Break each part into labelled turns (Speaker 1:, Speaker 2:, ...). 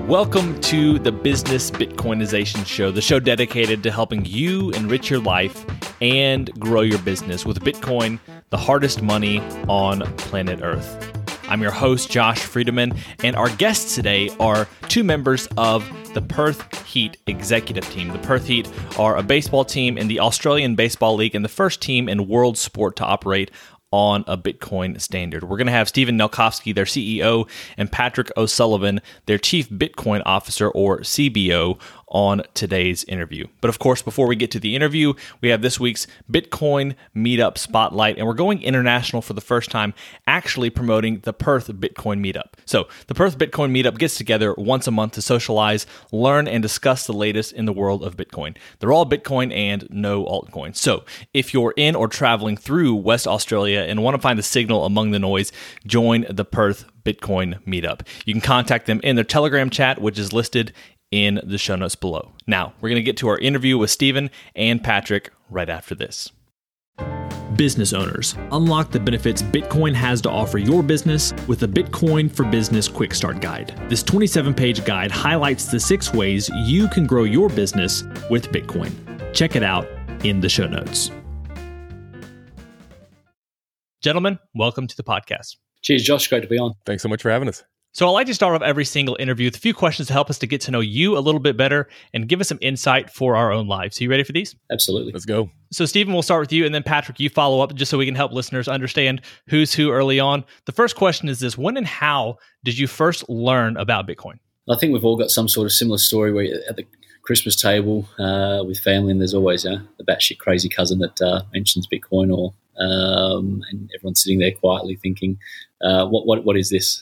Speaker 1: Welcome to the Business Bitcoinization Show, the show dedicated to helping you enrich your life and grow your business with Bitcoin, the hardest money on planet Earth. I'm your host, Josh Friedeman, and our guests today are two members of the Perth Heat executive team. The Perth Heat are a baseball team in the Australian Baseball League and the first team in world sport to operate on a Bitcoin standard. We're going to have Stephen Nelkovsky, their CEO, and Patrick O'Sullivan, their Chief Bitcoin Officer, or CBO, on today's interview. But of course, before we get to the interview, we have this week's Bitcoin Meetup Spotlight, and we're going international for the first time, actually promoting the Perth Bitcoin Meetup. So the Perth Bitcoin Meetup gets together once a month to socialize, learn, and discuss the latest in the world of Bitcoin. They're all Bitcoin and no altcoins. So if you're in or traveling through West Australia and want to find the signal among the noise, join the Perth Bitcoin Meetup. You can contact them in their Telegram chat, which is listed in the show notes below. Now, we're going to get to our interview with Stephen and Patrick right after this. Business owners, unlock the benefits Bitcoin has to offer your business with the Bitcoin for Business Quick Start Guide. This 27-page guide highlights the 6 ways you can grow your business with Bitcoin. Check it out in the show notes. Gentlemen, welcome to the podcast.
Speaker 2: Cheers, Josh. Great to be on.
Speaker 3: Thanks so much for having us.
Speaker 1: So I like to start off every single interview with a few questions to help us to get to know you a little bit better and give us some insight for our own lives. Are you ready for these?
Speaker 2: Absolutely.
Speaker 3: Let's go.
Speaker 1: So Stephen, we'll start with you, and then Patrick, you follow up just so we can help listeners understand who's who early on. The first question is this: when and how did you first learn about Bitcoin?
Speaker 2: I think we've all got some sort of similar story where you're at the Christmas table with family, and there's always the batshit crazy cousin that mentions Bitcoin, or and everyone's sitting there quietly thinking, "What is this?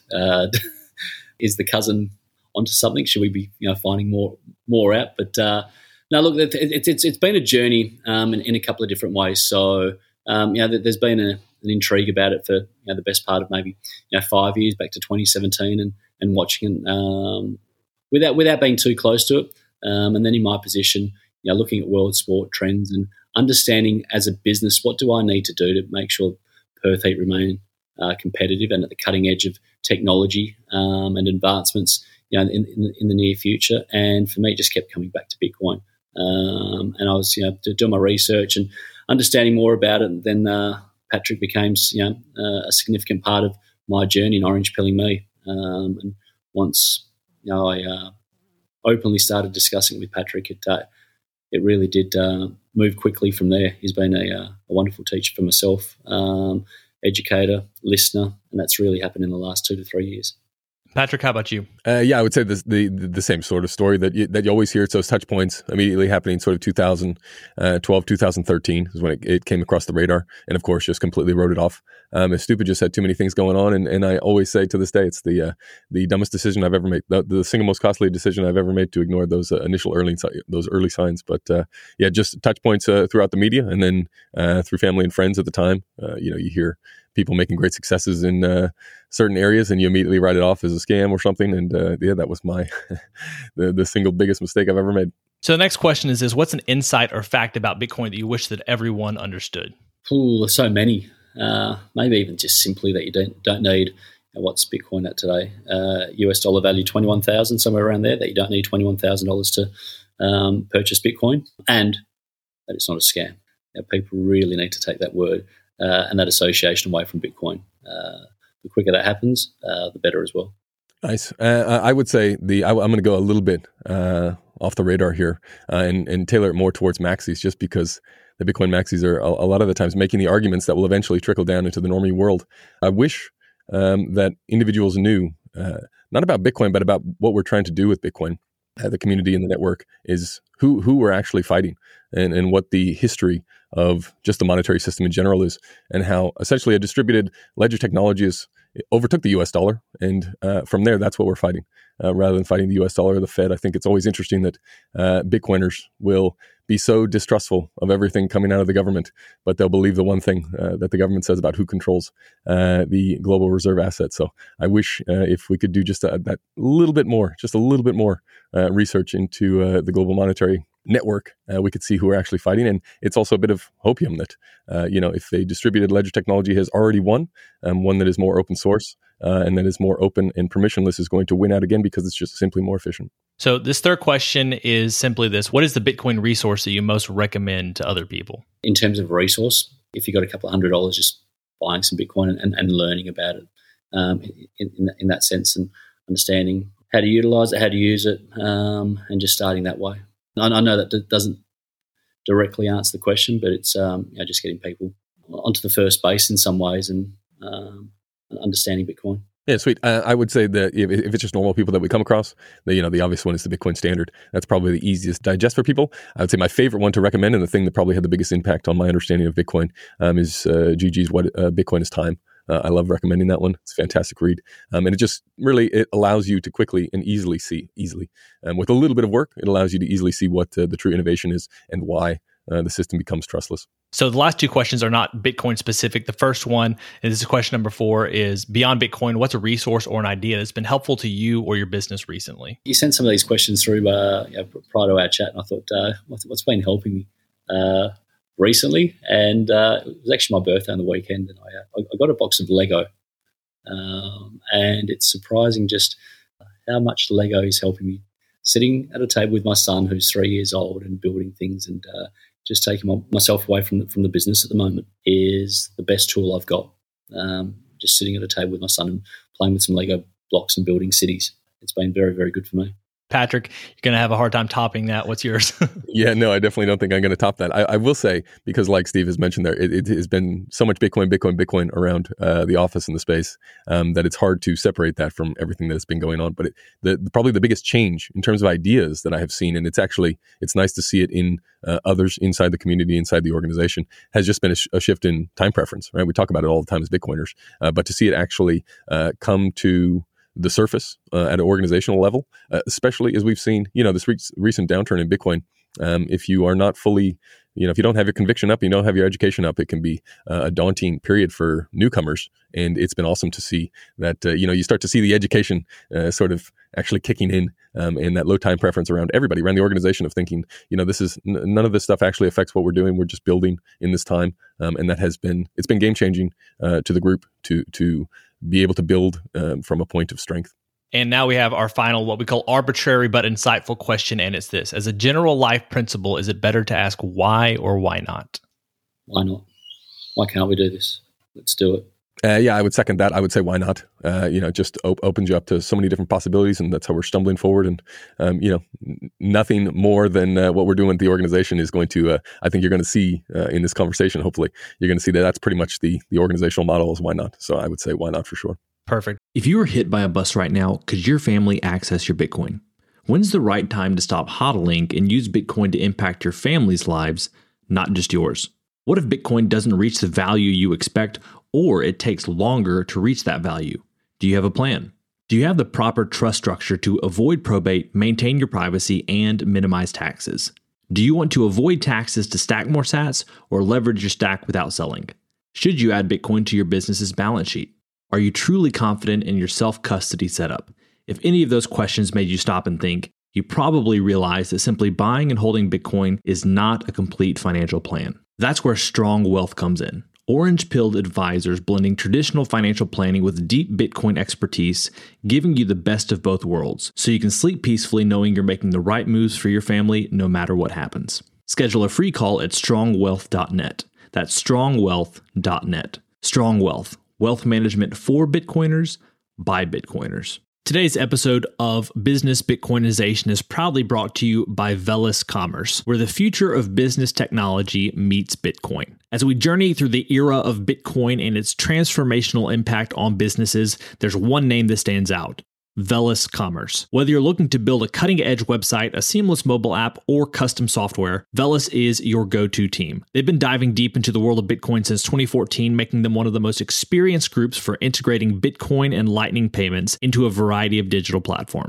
Speaker 2: Is the cousin onto something? Should we be finding more out?" But no, look, it's been a journey in a couple of different ways. So there's been an intrigue about it for the best part of maybe 5 years, back to 2017, and watching it without being too close to it. And then in my position, looking at world sport trends and understanding as a business, what do I need to do to make sure Perth Heat remain competitive and at the cutting edge of technology and advancements in the near future. And for me, it just kept coming back to Bitcoin. And I was doing my research and understanding more about it. And then Patrick became a significant part of my journey in orange pilling me. And once I openly started discussing it with Patrick, it really did move quickly from there. He's been a wonderful teacher for myself, educator, listener, and that's really happened in the last 2 to 3 years.
Speaker 1: Patrick, how about you?
Speaker 3: I would say the same sort of story that you always hear. It's those touch points immediately happening sort of 2012, 2013 is when it came across the radar, and of course just completely wrote it off. As stupid, just had too many things going on, and I always say to this day, it's the dumbest decision I've ever made, the single most costly decision I've ever made to ignore those early signs. But just touch points throughout the media, and then through family and friends at the time. You hear people making great successes in certain areas, and you immediately write it off as a scam or something. And that was my the single biggest mistake I've ever made.
Speaker 1: So the next question is what's an insight or fact about Bitcoin that you wish that everyone understood?
Speaker 2: There's so many. Maybe even just simply that you don't need what's Bitcoin at today. US dollar value $21,000, somewhere around there. That you don't need $21,000 to purchase Bitcoin, and that it's not a scam. People really need to take that word and that association away from Bitcoin. The quicker that happens, the better as well.
Speaker 3: Nice. I would say I'm going to go a little bit off the radar here and tailor it more towards maxis, just because the Bitcoin maxis are a lot of the times making the arguments that will eventually trickle down into the normie world. I wish that individuals knew not about Bitcoin, but about what we're trying to do with Bitcoin. The community and the network is who we're actually fighting, and what the history of just the monetary system in general is, and how essentially a distributed ledger technology overtook the US dollar. And from there, that's what we're fighting, rather than fighting the US dollar or the Fed. I think it's always interesting that Bitcoiners will be so distrustful of everything coming out of the government, but they'll believe the one thing that the government says about who controls the global reserve asset. So I wish if we could do just that little bit more, research into the global monetary network, we could see who we're actually fighting. And it's also a bit of hopium that, if a distributed ledger technology has already won, one that is more open source, and that is more open and permissionless is going to win out again because it's just simply more efficient.
Speaker 1: So this third question is simply this: what is the Bitcoin resource that you most recommend to other people?
Speaker 2: In terms of resource, if you got a couple of $100, just buying some Bitcoin and learning about it in that sense, and understanding how to utilize it, how to use it, and just starting that way. I know that doesn't directly answer the question, but it's just getting people onto the first base in some ways and understanding Bitcoin.
Speaker 3: Yeah, sweet. I would say that if it's just normal people that we come across, the obvious one is the Bitcoin Standard. That's probably the easiest to digest for people. I would say my favorite one to recommend, and the thing that probably had the biggest impact on my understanding of Bitcoin, is GG's What Bitcoin is Time. I love recommending that one. It's a fantastic read. And it allows you to quickly and easily see, with a little bit of work, it allows you to easily see what the true innovation is and why the system becomes trustless.
Speaker 1: So the last two questions are not Bitcoin specific. The first one, and this is question number 4, is beyond Bitcoin, what's a resource or an idea that's been helpful to you or your business recently?
Speaker 2: You sent some of these questions through prior to our chat, and I thought, what's been helping me recently? And it was actually my birthday on the weekend, and I got a box of Lego. And it's surprising just how much Lego is helping me. Sitting at a table with my son, who's 3 years old, and building things, and just taking myself away from the business at the moment is the best tool I've got. Just sitting at a table with my son and playing with some Lego blocks and building cities. It's been very, very good for me.
Speaker 1: Patrick, you're going to have a hard time topping that. What's yours?
Speaker 3: Yeah, no, I definitely don't think I'm going to top that. I will say, because like Steve has mentioned there, it has been so much Bitcoin around the office and the space that it's hard to separate that from everything that's been going on. But probably the biggest change in terms of ideas that I have seen, and it's nice to see it in others inside the community, inside the organization, has just been a shift in time preference, right? We talk about it all the time as Bitcoiners, but to see it actually come to the surface at an organizational level, especially as we've seen, this recent downturn in Bitcoin. If you are not fully, if you don't have your conviction up, you don't have your education up, it can be a daunting period for newcomers. And it's been awesome to see that, you start to see the education sort of actually kicking in, and that low time preference around everybody, around the organization, of thinking, this is none of this stuff actually affects what we're doing. We're just building in this time. And that it's been game changing to the group to be able to build from a point of strength.
Speaker 1: And now we have our final, what we call arbitrary but insightful question, and it's this: as a general life principle, is it better to ask why or why not?
Speaker 2: Why not? Why can't we do this? Let's do it.
Speaker 3: Yeah, I would second that. I would say why not? Just opens you up to so many different possibilities, and that's how we're stumbling forward. And nothing more than what we're doing with the organization is going to. I think you're going to see in this conversation. Hopefully, you're going to see that that's pretty much the organizational model is why not. So I would say why not for sure.
Speaker 1: Perfect.
Speaker 4: If you were hit by a bus right now, could your family access your Bitcoin? When's the right time to stop hodling and use Bitcoin to impact your family's lives, not just yours? What if Bitcoin doesn't reach the value you expect, or it takes longer to reach that value? Do you have a plan? Do you have the proper trust structure to avoid probate, maintain your privacy, and minimize taxes? Do you want to avoid taxes to stack more sats or leverage your stack without selling? Should you add Bitcoin to your business's balance sheet? Are you truly confident in your self-custody setup? If any of those questions made you stop and think, you probably realize that simply buying and holding Bitcoin is not a complete financial plan. That's where Strong Wealth comes in. Orange-pilled advisors blending traditional financial planning with deep Bitcoin expertise, giving you the best of both worlds, so you can sleep peacefully knowing you're making the right moves for your family no matter what happens. Schedule a free call at strongwealth.net. That's strongwealth.net. Strong Wealth. Wealth management for Bitcoiners by Bitcoiners.
Speaker 1: Today's episode of Business Bitcoinization is proudly brought to you by Velis Commerce, where the future of business technology meets Bitcoin. As we journey through the era of Bitcoin and its transformational impact on businesses, there's one name that stands out: Velis Commerce. Whether you're looking to build a cutting-edge website, a seamless mobile app, or custom software, Velis is your go-to team. They've been diving deep into the world of Bitcoin since 2014, making them one of the most experienced groups for integrating Bitcoin and Lightning payments into a variety of digital platforms.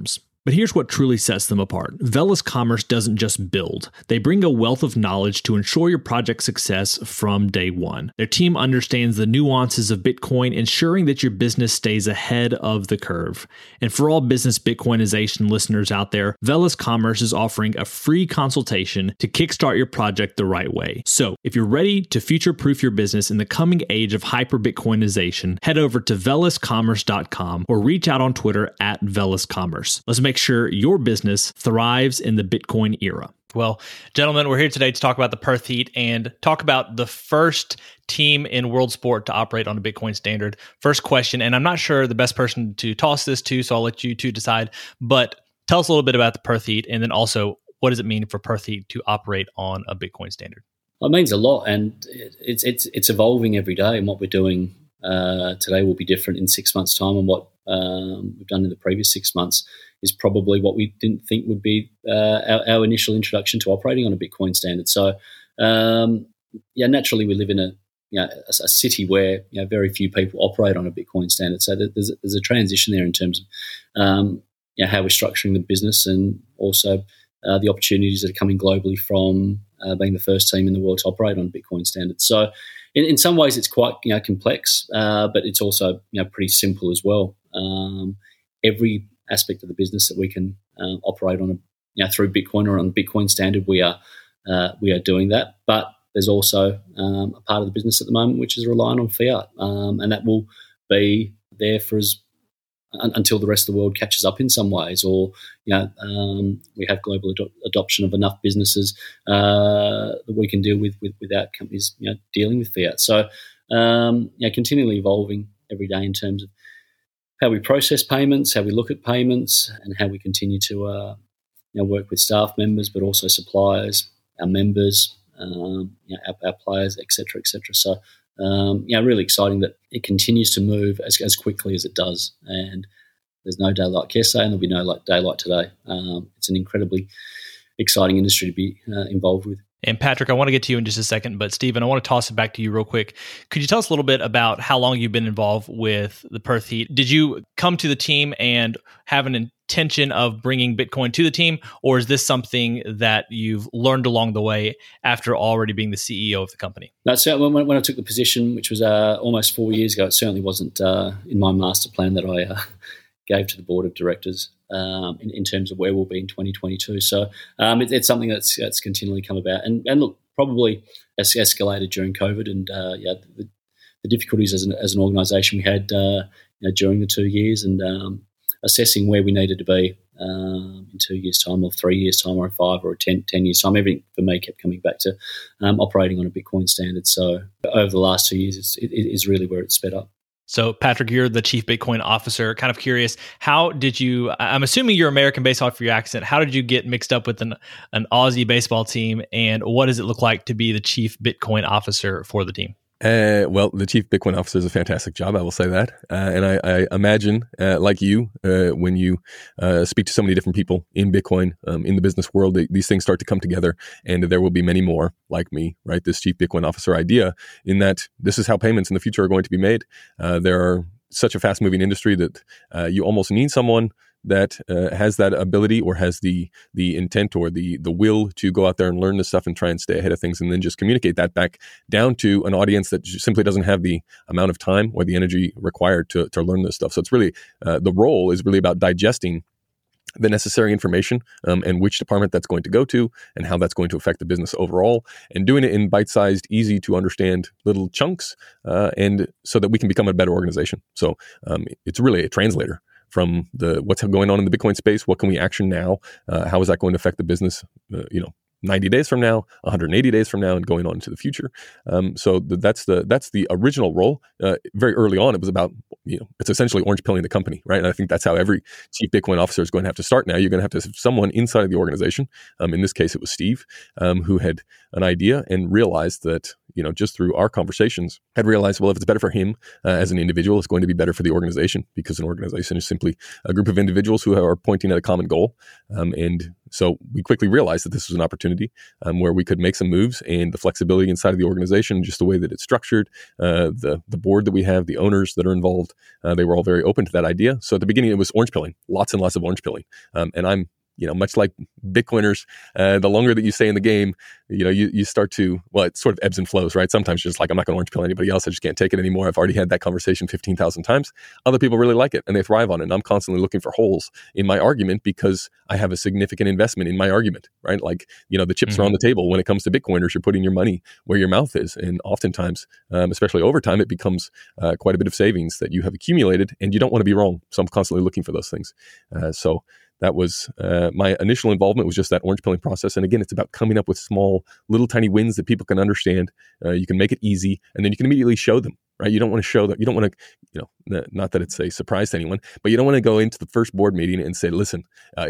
Speaker 4: But here's what truly sets them apart. Velis Commerce doesn't just build. They bring a wealth of knowledge to ensure your project's success from day one. Their team understands the nuances of Bitcoin, ensuring that your business stays ahead of the curve. And for all business Bitcoinization listeners out there, Velis Commerce is offering a free consultation to kickstart your project the right way. So if you're ready to future-proof your business in the coming age of hyper-Bitcoinization, head over to veliscommerce.com or reach out on Twitter at veliscommerce. Let's make sure your business thrives in the Bitcoin era.
Speaker 1: Well, gentlemen, we're here today to talk about the Perth Heat and talk about the first team in world sport to operate on a Bitcoin standard. First question, and I'm not sure the best person to toss this to, so I'll let you two decide, but tell us a little bit about the Perth Heat, and then also, what does it mean for Perth Heat to operate on a Bitcoin standard?
Speaker 2: It means a lot, and it's evolving every day, and what we're doing today will be different in 6 months' time, and what we've done in the previous 6 months is probably what we didn't think would be our initial introduction to operating on a Bitcoin standard. So, naturally, we live in a city where very few people operate on a Bitcoin standard. So there's a transition there in terms of how we're structuring the business, and also the opportunities that are coming globally from being the first team in the world to operate on Bitcoin standards. So in some ways it's quite complex, but it's also pretty simple as well. Every aspect of the business that we can operate on through Bitcoin or on Bitcoin standard, we are doing that. But there's also a part of the business at the moment which is relying on fiat, and that will be there for us until the rest of the world catches up in some ways, or we have global adoption of enough businesses that we can deal with without companies dealing with fiat. So continually evolving every day in terms of how we process payments, how we look at payments, and how we continue to work with staff members, but also suppliers, our members, our players, etc., etc. So really exciting that it continues to move as quickly as it does, and there's no day like yesterday, and there'll be no day like today. It's an incredibly exciting industry to be involved with.
Speaker 1: And Patrick, I want to get to you in just a second, but Stephen, I want to toss it back to you real quick. Could you tell us a little bit about how long you've been involved with the Perth Heat? Did you come to the team and have an intention of bringing Bitcoin to the team, or is this something that you've learned along the way after already being the CEO of the company?
Speaker 2: No, so when I took the position, which was almost 4 years ago, it certainly wasn't in my master plan that I gave to the board of directors in terms of where we'll be in 2022. So it's something that's continually come about, and look, probably escalated during COVID, and the difficulties as an organisation we had during the 2 years, and assessing where we needed to be in 2 years' time, or 3 years' time, or 5 or 10 years' time. Everything for me kept coming back to operating on a Bitcoin standard. So over the last 2 years, it is really where it's sped up.
Speaker 1: So Patrick, you're the Chief Bitcoin Officer. Kind of curious, how did you, I'm assuming you're American based off of your accent, how did you get mixed up with an Aussie baseball team, and what does it look like to be the Chief Bitcoin Officer for the team?
Speaker 3: Well, the Chief Bitcoin Officer is a fantastic job, I will say that. And I imagine, like you, when you speak to so many different people in Bitcoin, in the business world, these things start to come together, and there will be many more like me, right? This Chief Bitcoin Officer idea, in that this is how payments in the future are going to be made. There are such a fast-moving industry that you almost need someone that has that ability, or has the intent or the will to go out there and learn this stuff and try and stay ahead of things, and then just communicate that back down to an audience that simply doesn't have the amount of time or the energy required to learn this stuff. So it's really, the role is really about digesting the necessary information, and which department that's going to go to, and how that's going to affect the business overall, and doing it in bite-sized, easy to understand little chunks, and so that we can become a better organization. So it's really a translator from what's going on in the Bitcoin space. What can we action now? How is that going to affect the business, 90 days from now, 180 days from now, and going on into the future. So that's the original role. Very early on, it was about, it's essentially orange pilling the company, right? And I think that's how every Chief Bitcoin Officer is going to have to start now. You're going to have to have someone inside of the organization. In this case, it was Steve, who had an idea and realized that, just through our conversations, had realized, well, if it's better for him as an individual, it's going to be better for the organization, because an organization is simply a group of individuals who are pointing at a common goal. And so we quickly realized that this was an opportunity where we could make some moves, and the flexibility inside of the organization, just the way that it's structured, the board that we have, the owners that are involved, they were all very open to that idea. So at the beginning, it was orange pilling, lots and lots of orange pilling. And I'm, much like Bitcoiners, the longer that you stay in the game, you start to, well, it sort of ebbs and flows, right? Sometimes you're just like, I'm not going to orange pill anybody else. I just can't take it anymore. I've already had that conversation 15,000 times. Other people really like it and they thrive on it. And I'm constantly looking for holes in my argument because I have a significant investment in my argument, right? Like, the chips are on the table. When it comes to Bitcoiners, you're putting your money where your mouth is. And oftentimes, especially over time, it becomes quite a bit of savings that you have accumulated, and you don't want to be wrong. So I'm constantly looking for those things. So that was my initial involvement, was just that orange pilling process. And again, it's about coming up with small, little tiny wins that people can understand. You can make it easy, and then you can immediately show them, right? You don't want to show that. You don't want to, not that it's a surprise to anyone, but you don't want to go into the first board meeting and say, listen,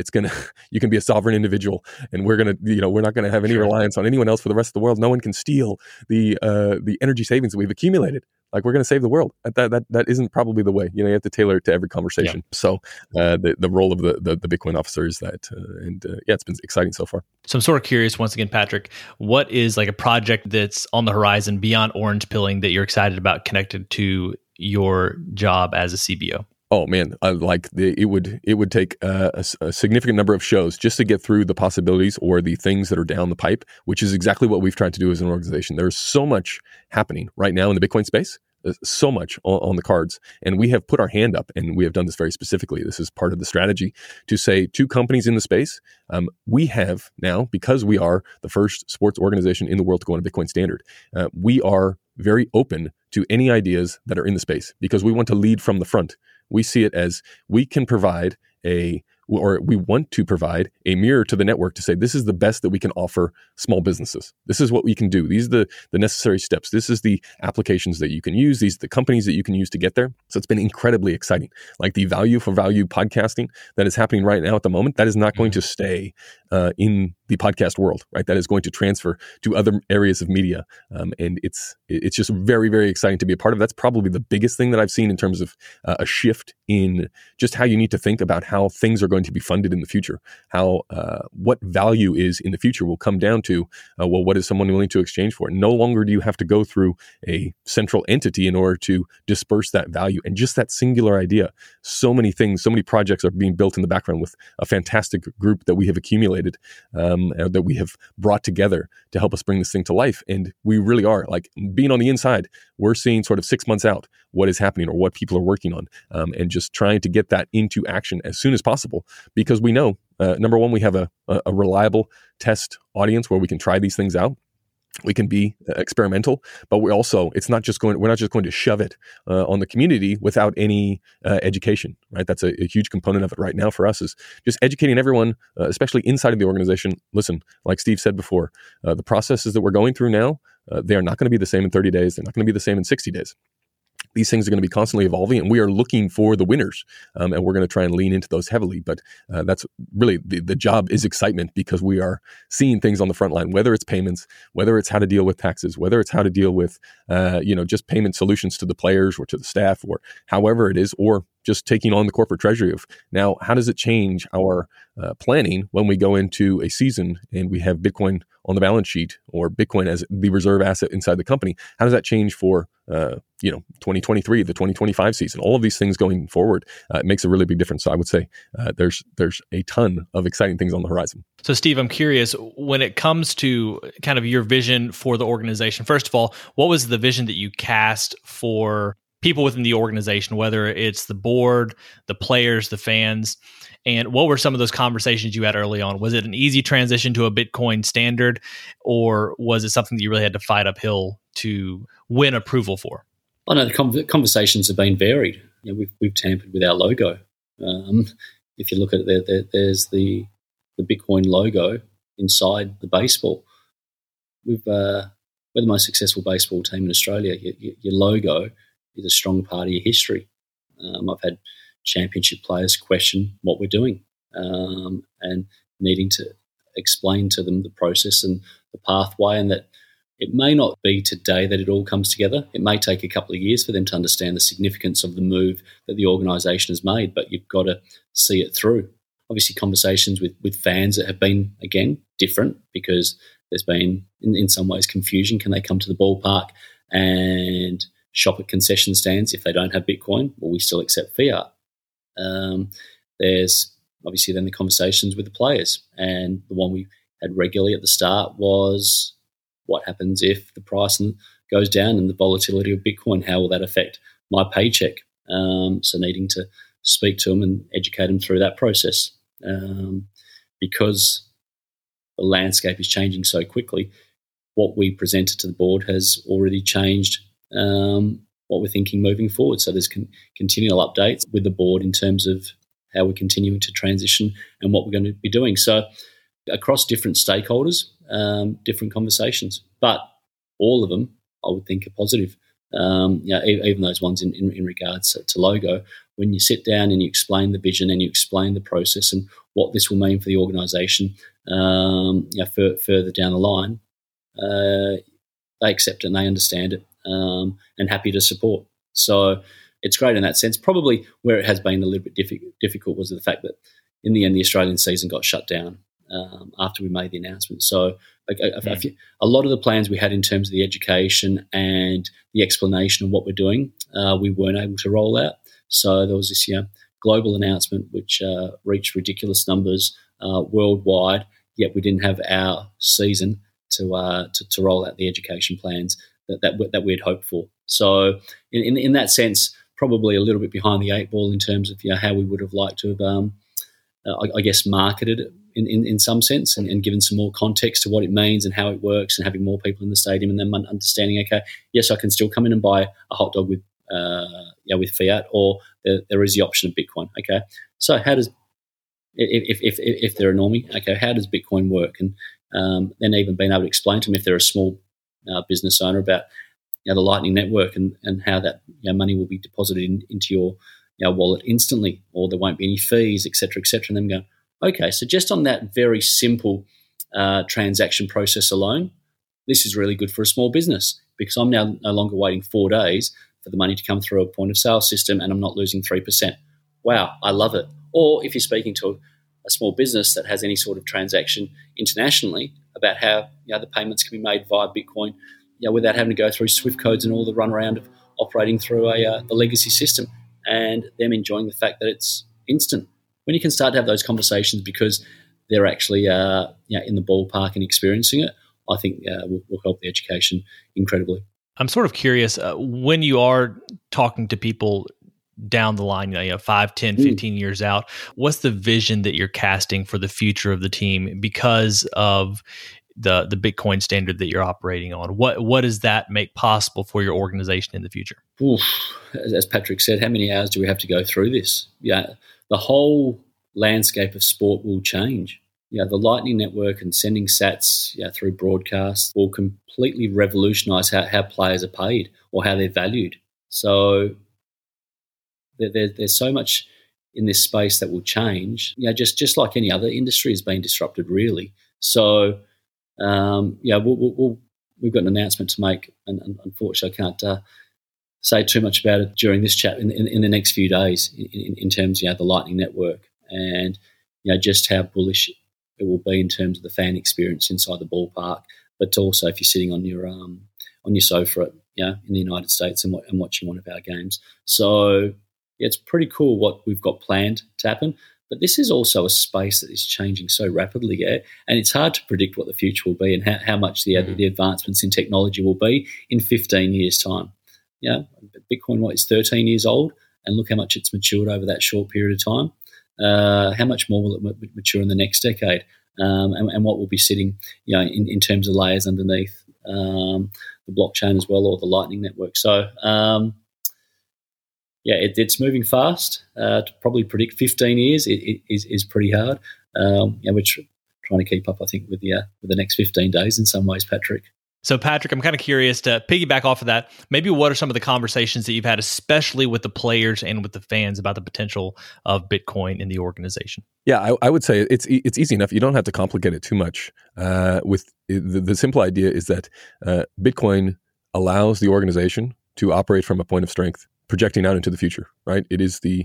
Speaker 3: you can be a sovereign individual, and we're not going to have any reliance on anyone else for the rest of the world. No one can steal the energy savings that we've accumulated. Like, we're going to save the world. That isn't probably the way. You have to tailor it to every conversation. Yeah. So the role of the Bitcoin officer is that, it's been exciting so far.
Speaker 1: So I'm sort of curious, once again, Patrick, what is like a project that's on the horizon beyond orange pilling that you're excited about, connected to your job as a CBO?
Speaker 3: Oh man, it would take a significant number of shows just to get through the possibilities or the things that are down the pipe, which is exactly what we've tried to do as an organization. There's so much happening right now in the Bitcoin space. There's so much on the cards, and we have put our hand up, and we have done this very specifically. This is part of the strategy to say to companies in the space, we have now, because we are the first sports organization in the world to go on a Bitcoin standard, we are very open to any ideas that are in the space, because we want to lead from the front. We see it as we want to provide a mirror to the network to say, this is the best that we can offer small businesses. This is what we can do. These are the necessary steps. This is the applications that you can use. These are the companies that you can use to get there. So it's been incredibly exciting. Like the value for value podcasting that is happening right now at the moment, that is not going to stay in the podcast world, right? That is going to transfer to other areas of media. And it's just very, very exciting to be a part of. That's probably the biggest thing that I've seen in terms of a shift in just how you need to think about how things are going to be funded in the future. How what value is in the future will come down to, what is someone willing to exchange for? No longer do you have to go through a central entity in order to disperse that value. And just that singular idea, so many things, so many projects are being built in the background with a fantastic group that we have accumulated, that we have brought together to help us bring this thing to life. And we really are, like, being on the inside, we're seeing sort of 6 months out what is happening or what people are working on, and just trying to get that into action as soon as possible, because we know, number one, we have a reliable test audience where we can try these things out. We can be experimental, but we're not just going to shove it on the community without any education, right? That's a huge component of it right now for us, is just educating everyone, especially inside of the organization. Listen, like Steve said before, the processes that we're going through now, they are not going to be the same in 30 days. They're not going to be the same in 60 days. These things are going to be constantly evolving, and we are looking for the winners, and we're going to try and lean into those heavily. But that's really the job is excitement, because we are seeing things on the front line, whether it's payments, whether it's how to deal with taxes, whether it's how to deal with just payment solutions to the players or to the staff, or however it is, or just taking on the corporate treasury of now, how does it change our planning when we go into a season and we have Bitcoin on the balance sheet, or Bitcoin as the reserve asset inside the company? How does that change for 2023, the 2025 season? All of these things going forward, it makes a really big difference. So I would say there's a ton of exciting things on the horizon.
Speaker 1: So Steve, I'm curious, when it comes to kind of your vision for the organization, first of all, what was the vision that you cast for people within the organization, whether it's the board, the players, the fans, and what were some of those conversations you had early on? Was it an easy transition to a Bitcoin standard, or was it something that you really had to fight uphill to win approval for?
Speaker 2: I know the conversations have been varied. We've tampered with our logo. If you look at it, there's the Bitcoin logo inside the baseball. We're the most successful baseball team in Australia. Your logo is a strong part of your history. I've had championship players question what we're doing, and needing to explain to them the process and the pathway, and that It may not be today that it all comes together. It may take a couple of years for them to understand the significance of the move that the organisation has made, but you've got to see it through. Obviously, conversations with fans that have been, again, different because there's been, in some ways, confusion. Can they come to the ballpark and shop at concession stands if they don't have Bitcoin? Will we still accept fiat? There's obviously then the conversations with the players. And the one we had regularly at the start was, what happens if the price goes down and the volatility of Bitcoin? How will that affect my paycheck? So needing to speak to them and educate them through that process. Because the landscape is changing so quickly, what we presented to the board has already changed what we're thinking moving forward. So there's continual updates with the board in terms of how we're continuing to transition and what we're going to be doing. So across different stakeholders, different conversations, but all of them I would think are positive. Even those ones in regards to logo, when you sit down and you explain the vision and you explain the process and what this will mean for the organisation further down the line, they accept it and they understand it and happy to support. So it's great in that sense. Probably where it has been a little bit difficult was the fact that in the end the Australian season got shut down after we made the announcement. So a lot of the plans we had in terms of the education and the explanation of what we're doing, we weren't able to roll out. So there was this global announcement which reached ridiculous numbers worldwide, yet we didn't have our season to roll out the education plans that we'd hoped for. So in that sense, probably a little bit behind the eight ball in terms of how we would have liked to have, I guess, marketed it in some sense and given some more context to what it means and how it works and having more people in the stadium and then understanding, okay, yes, I can still come in and buy a hot dog with fiat, or there is the option of Bitcoin. Okay, so how does if they're a normie, okay, how does Bitcoin work? And then even being able to explain to them if they're a small business owner about the Lightning Network and how that money will be deposited into your wallet instantly, or there won't be any fees, et cetera, and them going, okay, so just on that very simple transaction process alone, this is really good for a small business because I'm now no longer waiting 4 days for the money to come through a point of sale system and I'm not losing 3%. Wow, I love it. Or if you're speaking to a small business that has any sort of transaction internationally about how the payments can be made via Bitcoin without having to go through SWIFT codes and all the runaround of operating through the legacy system, and them enjoying the fact that it's instant. When you can start to have those conversations because they're actually in the ballpark and experiencing it, I think will help the education incredibly.
Speaker 1: I'm sort of curious, when you are talking to people down the line, 5, 10, 15 years out, what's the vision that you're casting for the future of the team because of the Bitcoin standard that you're operating on? What does that make possible for your organization in the future?
Speaker 2: Oof. As Patrick said, how many hours do we have to go through this? The whole landscape of sport will change. The Lightning Network and sending sats through broadcast will completely revolutionise how players are paid or how they're valued. So there's so much in this space that will change. Just like any other industry has been disrupted, really. So we've got an announcement to make, and unfortunately I can't say too much about it during this chat in the next few days in terms of the Lightning Network and just how bullish it will be in terms of the fan experience inside the ballpark, but also if you're sitting on your sofa in the United States and watching one of our games. So it's pretty cool what we've got planned to happen. But this is also a space that is changing so rapidly, and it's hard to predict what the future will be and how much the advancements in technology will be in 15 years' time. Bitcoin is 13 years old, and look how much it's matured over that short period of time. How much more will it mature in the next decade, and what will be sitting, in terms of layers underneath the blockchain as well, or the Lightning Network. So. It's moving fast. To probably predict 15 years is pretty hard. We're trying to keep up, I think, with the next 15 days in some ways, Patrick.
Speaker 1: So, Patrick, I'm kind of curious to piggyback off of that. Maybe what are some of the conversations that you've had, especially with the players and with the fans, about the potential of Bitcoin in the organization?
Speaker 3: Yeah, I would say it's easy enough. You don't have to complicate it too much. With the simple idea is that Bitcoin allows the organization to operate from a point of strength, projecting out into the future. Right? It is the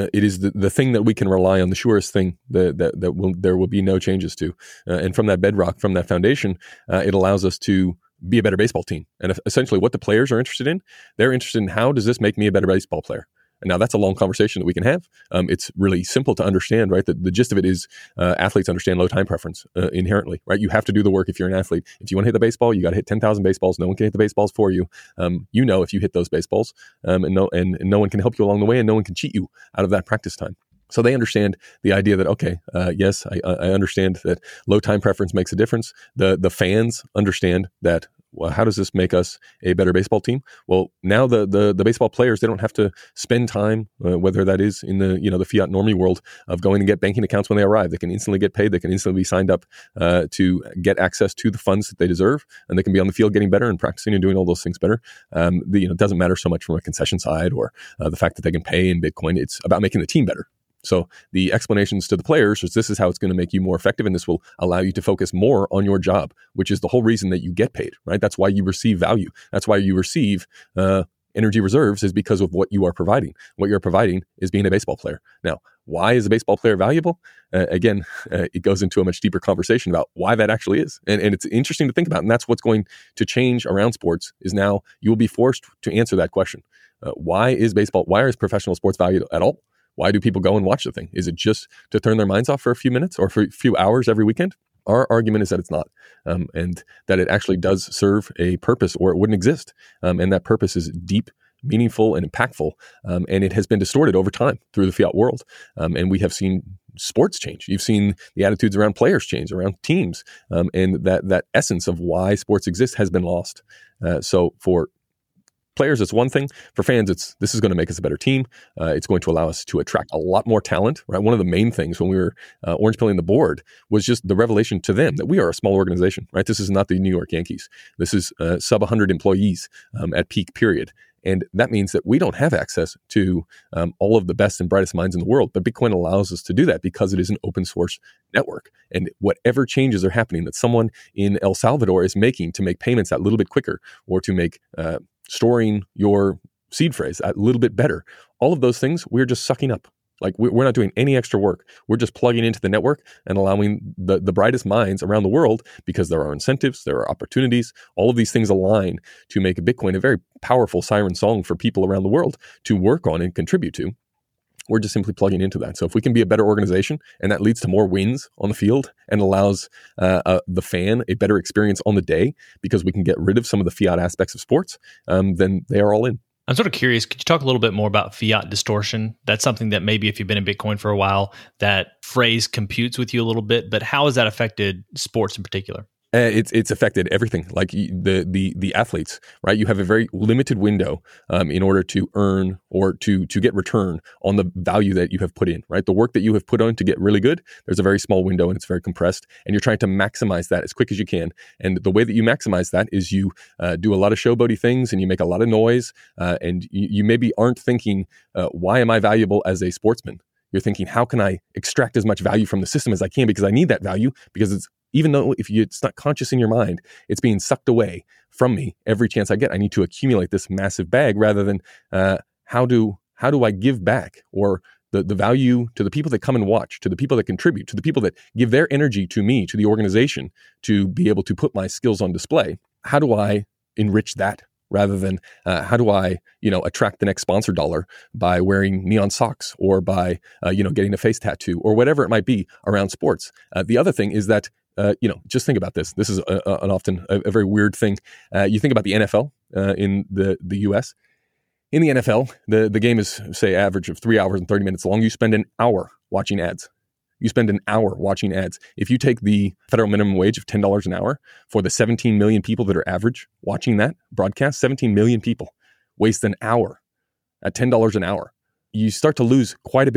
Speaker 3: thing that we can rely on, the surest thing that there will be no changes to. And from that bedrock, from that foundation, it allows us to be a better baseball team. And essentially, what the players are interested in, they're interested in how does this make me a better baseball player. And now that's a long conversation that we can have. It's really simple to understand, right? The gist of it is athletes understand low time preference inherently, right? You have to do the work if you're an athlete. If you want to hit the baseball, you got to hit 10,000 baseballs. No one can hit the baseballs for you. You know if you hit those baseballs, and no one can help you along the way, and no one can cheat you out of that practice time. So they understand the idea that, okay, yes, I understand that low time preference makes a difference. The fans understand that, well, how does this make us a better baseball team? Well, now the baseball players, they don't have to spend time, whether that is in the fiat normie world of going to get banking accounts when they arrive. They can instantly get paid. They can instantly be signed up to get access to the funds that they deserve, and they can be on the field getting better and practicing and doing all those things better. It doesn't matter so much from a concession side or the fact that they can pay in Bitcoin. It's about making the team better. So the explanations to the players is this is how it's going to make you more effective, and this will allow you to focus more on your job, which is the whole reason that you get paid, right? That's why you receive value. That's why you receive energy reserves, is because of what you are providing. What you're providing is being a baseball player. Now, why is a baseball player valuable? Again, it goes into a much deeper conversation about why that actually is. And it's interesting to think about. And that's what's going to change around sports is now you will be forced to answer that question. Why is professional sports valued at all? Why do people go and watch the thing? Is it just to turn their minds off for a few minutes or for a few hours every weekend? Our argument is that it's not, and that it actually does serve a purpose, or it wouldn't exist. And that purpose is deep, meaningful, and impactful. And it has been distorted over time through the fiat world. And we have seen sports change. You've seen the attitudes around players change, around teams. And that essence of why sports exist has been lost. So for players, it's one thing. For fans, this is going to make us a better team. It's going to allow us to attract a lot more talent, right? One of the main things when we were orange pilling the board was just the revelation to them that we are a small organization, right? This is not the New York Yankees. This is sub 100 employees at peak period. And that means that we don't have access to all of the best and brightest minds in the world. But Bitcoin allows us to do that because it is an open source network. And whatever changes are happening that someone in El Salvador is making to make payments that little bit quicker, or to make storing your seed phrase a little bit better, all of those things we're just sucking up. Like we're not doing any extra work. We're just plugging into the network and allowing the brightest minds around the world, because there are incentives, there are opportunities, all of these things align to make Bitcoin a very powerful siren song for people around the world to work on and contribute to. We're just simply plugging into that. So if we can be a better organization, and that leads to more wins on the field and allows the fan a better experience on the day, because we can get rid of some of the fiat aspects of sports, then they are all in.
Speaker 1: I'm sort of curious, could you talk a little bit more about fiat distortion? That's something that maybe if you've been in Bitcoin for a while, that phrase computes with you a little bit, but how has that affected sports in particular?
Speaker 3: It's affected everything, like the athletes, right? You have a very limited window in order to earn or to get return on the value that you have put in, right? The work that you have put on to get really good, there's a very small window and it's very compressed, and you're trying to maximize that as quick as you can. And the way that you maximize that is you do a lot of showboaty things, and you make a lot of noise, and you maybe aren't thinking, why am I valuable as a sportsman? You're thinking, how can I extract as much value from the system as I can, because I need that value, because it's, even though it's not conscious in your mind, it's being sucked away from me every chance I get. I need to accumulate this massive bag, rather than how do I give back, or the value to the people that come and watch, to the people that contribute, to the people that give their energy to me, to the organization, to be able to put my skills on display. How do I enrich that, rather than how do I attract the next sponsor dollar by wearing neon socks, or by getting a face tattoo, or whatever it might be around sports. The other thing is that just think about this. This is an often a very weird thing. You think about the NFL in the U.S. In the NFL, the game is, say, average of 3 hours and 30 minutes long. You spend an hour watching ads. You spend an hour watching ads. If you take the federal minimum wage of $10 an hour for the 17 million people that are average watching that broadcast, 17 million people waste an hour at $10 an hour. You start to lose quite a bit of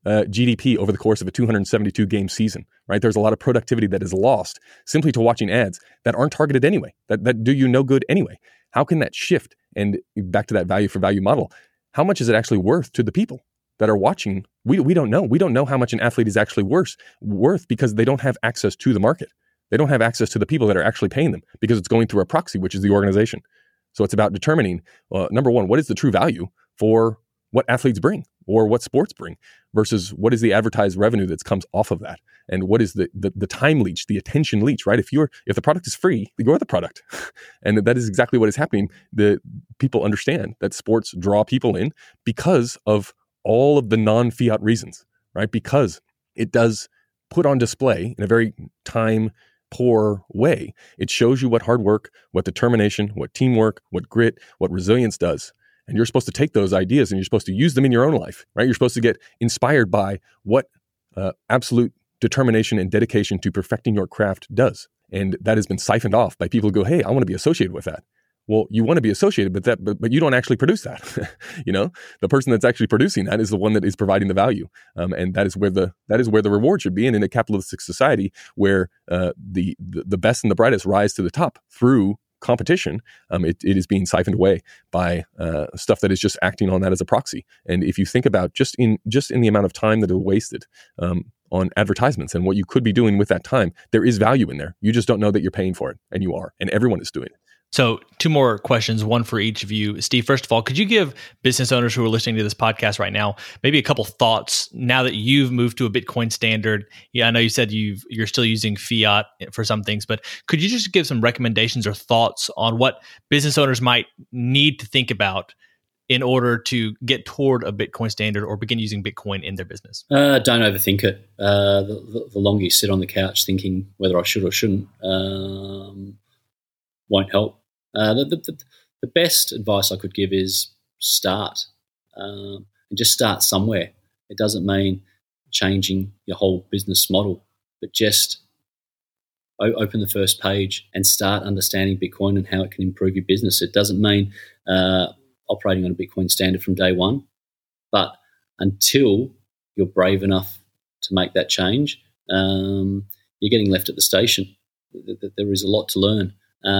Speaker 3: GDP over the course of a 272 game season, right? There's a lot of productivity that is lost simply to watching ads that aren't targeted anyway, that do you no good anyway. How can that shift? And back to that value for value model, how much is it actually worth to the people that are watching? We don't know. We don't know how much an athlete is actually worth because they don't have access to the market. They don't have access to the people that are actually paying them because it's going through a proxy, which is the organization. So it's about determining, number one, what is the true value for what athletes bring or what sports bring versus what is the advertised revenue that comes off of that, and what is the time leech, the attention leech, right? If the product is free, you're the product. And that is exactly what is happening. The people understand that sports draw people in because of all of the non-fiat reasons, right? Because it does put on display in a very time-poor way. It shows you what hard work, what determination, what teamwork, what grit, what resilience does. And you're supposed to take those ideas and you're supposed to use them in your own life, right? You're supposed to get inspired by what absolute determination and dedication to perfecting your craft does. And that has been siphoned off by people who go, hey, I want to be associated with that. Well, you want to be associated with that, but you don't actually produce that. The person that's actually producing that is the one that is providing the value, and that is where the reward should be. And in a capitalistic society where the best and the brightest rise to the top through competition, it is being siphoned away by stuff that is just acting on that as a proxy. And if you think about just in the amount of time that is wasted on advertisements and what you could be doing with that time, there is value in there. You just don't know that you're paying for it, and you are, and everyone is doing it.
Speaker 1: So 2 more questions, one for each of you. Steve, first of all, could you give business owners who are listening to this podcast right now maybe a couple thoughts now that you've moved to a Bitcoin standard? Yeah, I know you said you're still using fiat for some things, but could you just give some recommendations or thoughts on what business owners might need to think about in order to get toward a Bitcoin standard or begin using Bitcoin in their business?
Speaker 2: Don't overthink it. The longer you sit on the couch thinking whether I should or shouldn't won't help. The best advice I could give is start, and just start somewhere. It doesn't mean changing your whole business model, but just open the first page and start understanding Bitcoin and how it can improve your business. It doesn't mean operating on a Bitcoin standard from day one, but until you're brave enough to make that change, you're getting left at the station. There is a lot to learn.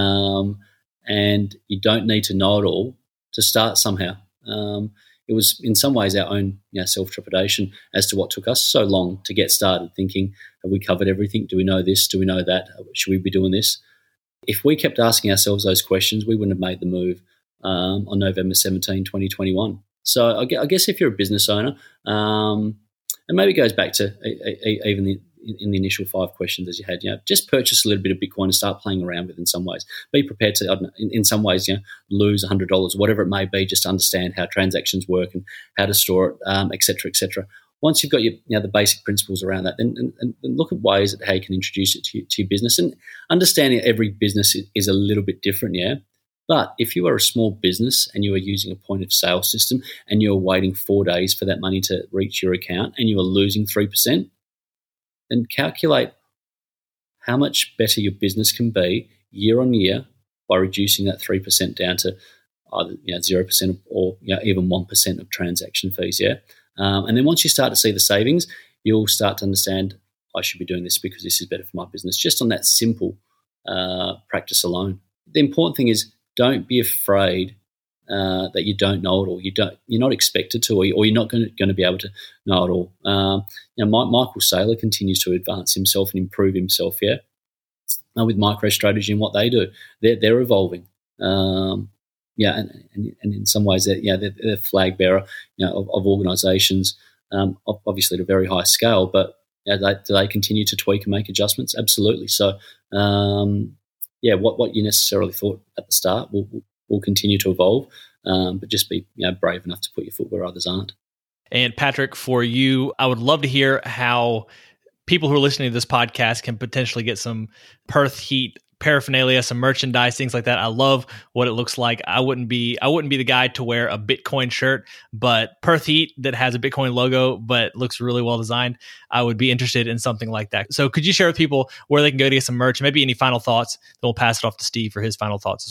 Speaker 2: And you don't need to know it all to start somehow. It was in some ways our own self-trepidation as to what took us so long to get started, thinking, have we covered everything? Do we know this? Do we know that? Should we be doing this? If we kept asking ourselves those questions, we wouldn't have made the move on November 17, 2021. So I guess if you're a business owner, and maybe it goes back to even in the initial 5 questions as you had, just purchase a little bit of Bitcoin and start playing around with it in some ways. Be prepared to, in some ways, lose $100, whatever it may be, just to understand how transactions work and how to store it, et cetera, et cetera. Once you've got your, the basic principles around that, then and look at ways that how you can introduce it to your business. And understanding that every business is a little bit different, But if you are a small business and you are using a point of sale system and you're waiting 4 days for that money to reach your account and you are losing 3%, then calculate how much better your business can be year on year by reducing that 3% down to either 0% or even 1% of transaction fees. And then once you start to see the savings, you'll start to understand, I should be doing this because this is better for my business. Just on that simple practice alone. The important thing is don't be afraid that you don't know it all. You're not expected to, or you're not going to be able to know it all. Michael Saylor continues to advance himself and improve himself. With MicroStrategy and what they do, they're evolving. And in some ways, they're the flag bearer, of organisations, obviously at a very high scale. But do they continue to tweak and make adjustments? Absolutely. So, what you necessarily thought at the start will continue to evolve, but just be brave enough to put your foot where others aren't.
Speaker 1: And Patrick, for you, I would love to hear how people who are listening to this podcast can potentially get some Perth Heat paraphernalia, some merchandise, things like that. I love what it looks like. I wouldn't be the guy to wear a Bitcoin shirt, but Perth Heat that has a Bitcoin logo but looks really well designed, I would be interested in something like that. So could you share with people where they can go to get some merch? Maybe any final thoughts? Then we'll pass it off to Steve for his final thoughts as well.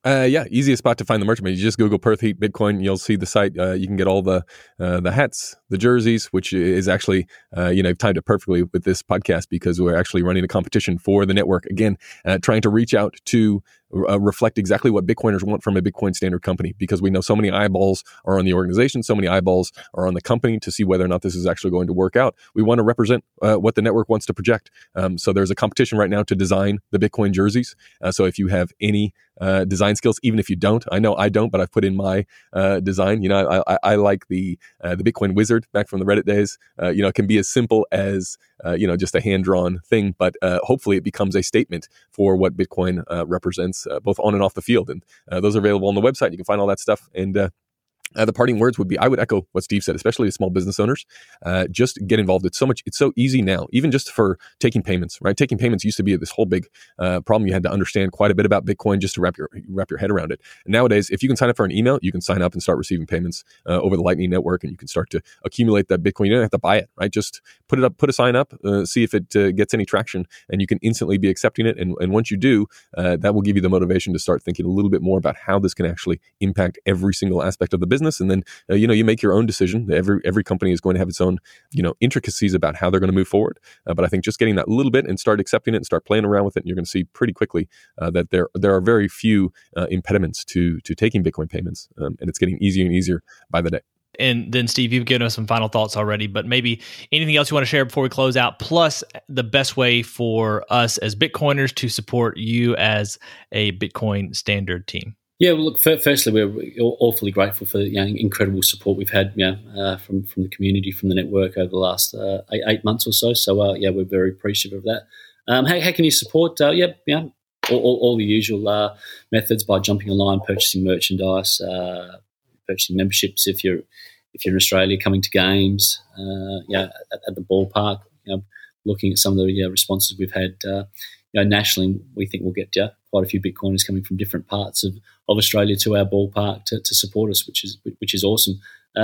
Speaker 3: Easiest spot to find the merchandise. You just Google Perth Heat Bitcoin. You'll see the site. You can get all the hats, the jerseys, which is actually, I've timed it perfectly with this podcast because we're actually running a competition for the network. Again, trying to reach out to reflect exactly what Bitcoiners want from a Bitcoin Standard company, because we know so many eyeballs are on the organization, so many eyeballs are on the company to see whether or not this is actually going to work out. We want to represent what the network wants to project. So there's a competition right now to design the Bitcoin jerseys. So if you have any design skills, even if you don't, I know I don't, but I've put in my design. I like the Bitcoin Wizard back from the Reddit days. It can be as simple as just a hand-drawn thing, but hopefully it becomes a statement for what Bitcoin represents, both on and off the field. And those are available on the website. You can find all that stuff. And the parting words would be, I would echo what Steve said, especially to small business owners. Just get involved. It's so easy now, even just for taking payments, right? Taking payments used to be this whole big problem. You had to understand quite a bit about Bitcoin just to wrap your head around it. And nowadays, if you can sign up for an email, you can sign up and start receiving payments over the Lightning Network, and you can start to accumulate that Bitcoin. You don't have to buy it, right? Just put it up, put a sign up, see if it gets any traction, and you can instantly be accepting it. And once you do, that will give you the motivation to start thinking a little bit more about how this can actually impact every single aspect of the business. And then, you make your own decision. Every company is going to have its own, intricacies about how they're going to move forward. But I think just getting that little bit and start accepting it and start playing around with it, and you're going to see pretty quickly that there are very few impediments to taking Bitcoin payments. And it's getting easier and easier by the day.
Speaker 1: And then, Steve, you've given us some final thoughts already, but maybe anything else you want to share before we close out, plus the best way for us as Bitcoiners to support you as a Bitcoin Standard team.
Speaker 2: Yeah, well, look, firstly, we're awfully grateful for the incredible support we've had from the community, from the network over the last 8 months or so. So, we're very appreciative of that. How can you support? All the usual methods, by jumping online, purchasing merchandise, purchasing memberships if you're in Australia, coming to games, at the ballpark, looking at some of the responses we've had nationally. We think we'll get quite a few Bitcoiners coming from different parts of Australia to our ballpark to support us, which is awesome.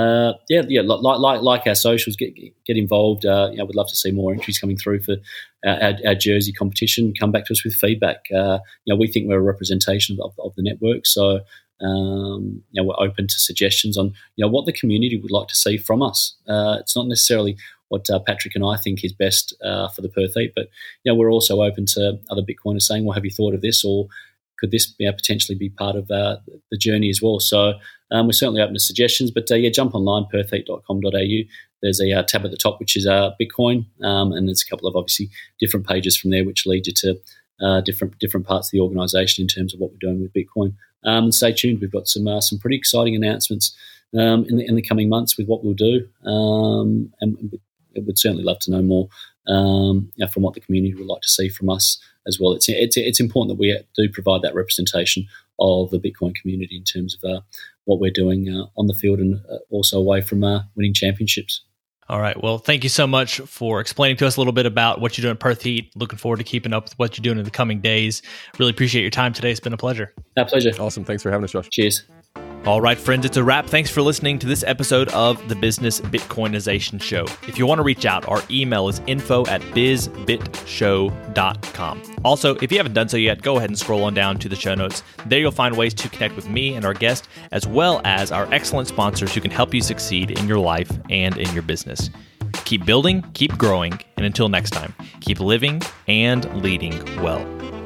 Speaker 2: Like our socials, get involved. We'd love to see more entries coming through for our jersey competition. Come back to us with feedback. We think we're a representation of the network, so we're open to suggestions on what the community would like to see from us. It's not necessarily what Patrick and I think is best for the Perth Heat, but we're also open to other Bitcoiners saying, "Well, have you thought of this?" or could this potentially be part of the journey as well? So we're certainly open to suggestions, but jump online, perthheat.com.au. There's a tab at the top, which is Bitcoin, and there's a couple of obviously different pages from there, which lead you to different parts of the organisation in terms of what we're doing with Bitcoin. And stay tuned. We've got some pretty exciting announcements in the coming months with what we'll do, and we'd certainly love to know more from what the community would like to see from us as well. It's important that we do provide that representation of the Bitcoin community in terms of what we're doing on the field and also away from winning championships.
Speaker 1: All right. Well, thank you so much for explaining to us a little bit about what you're doing at Perth Heat. Looking forward to keeping up with what you're doing in the coming days. Really appreciate your time today. It's been a pleasure.
Speaker 2: Our pleasure.
Speaker 3: Awesome. Thanks for having us, Josh.
Speaker 2: Cheers.
Speaker 1: All right, friends, it's a wrap. Thanks for listening to this episode of the Business Bitcoinization Show. If you want to reach out, our email is info@bizbitshow.com. Also, if you haven't done so yet, go ahead and scroll on down to the show notes. There you'll find ways to connect with me and our guest, as well as our excellent sponsors who can help you succeed in your life and in your business. Keep building, keep growing, and until next time, keep living and leading well.